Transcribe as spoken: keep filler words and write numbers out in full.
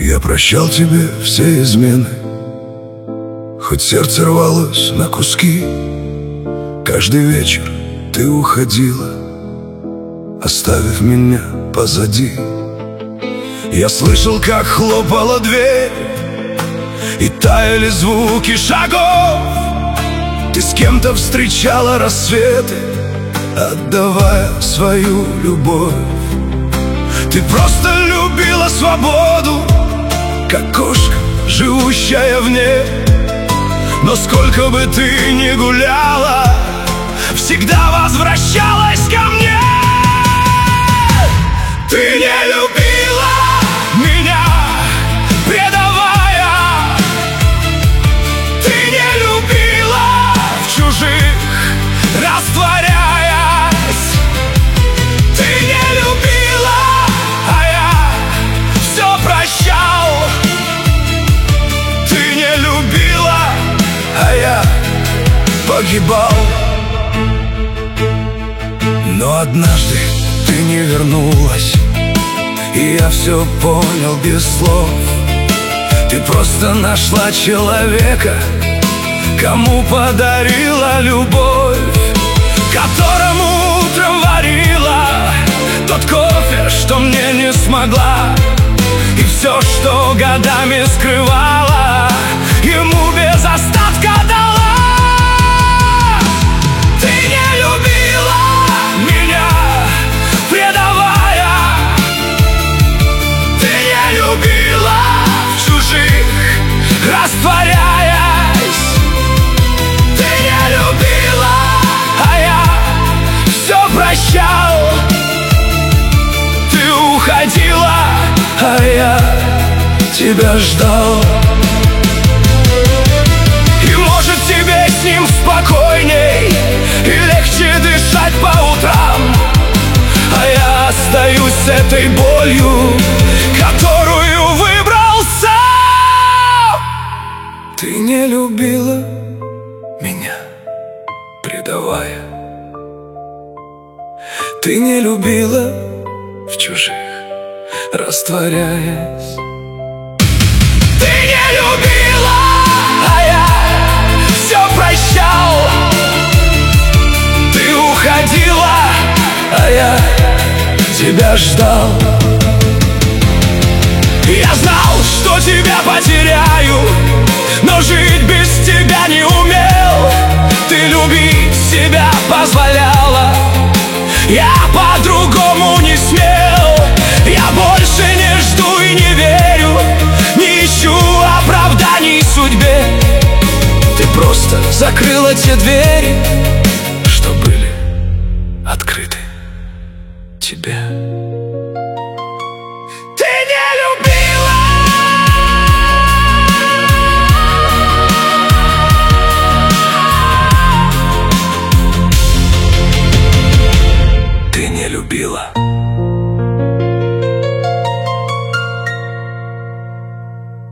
Я прощал тебе все измены, хоть сердце рвалось на куски. Каждый вечер ты уходила, оставив меня позади. Я слышал, как хлопала дверь, и таяли звуки шагов. Ты с кем-то встречала рассветы, отдавая свою любовь. Ты просто любила свободу, как кошка, живущая в ней. Но сколько бы ты ни гуляла, всегда возвращалась ко мне. Ты не любила меня, предавая. Ты не любила в чужих, растворяясь. Ты не любила, а я все прощал. Ты не любила, а я погибал. Но однажды ты не вернулась, и я все понял без слов. Ты просто нашла человека, кому подарила любовь, которому утром варила тот кофе, что мне не смогла. И все, что годами скрывала, ему без остатка дала. Ты не любила меня, предавая. Ты не любила в чужих, растворяясь. Ты не любила, а я все прощал. Ты уходила, а я тебя ждал. И может тебе с ним спокойней и легче дышать по утрам, а я остаюсь с этой болью, которую выбрал сам. Ты не любила меня, предавая. Ты не любила в чужих, растворяясь. Ты не любила, а я все прощал. Ты уходила, а я тебя ждал. Я знал, что тебя потеряю, но жить без тебя не умел. Ты любить себя позволяла, я по-другому не смел. Я больше не жду и не верю, не ищу оправданий судьбе. Ты просто закрыла те двери, что были открыты тебе.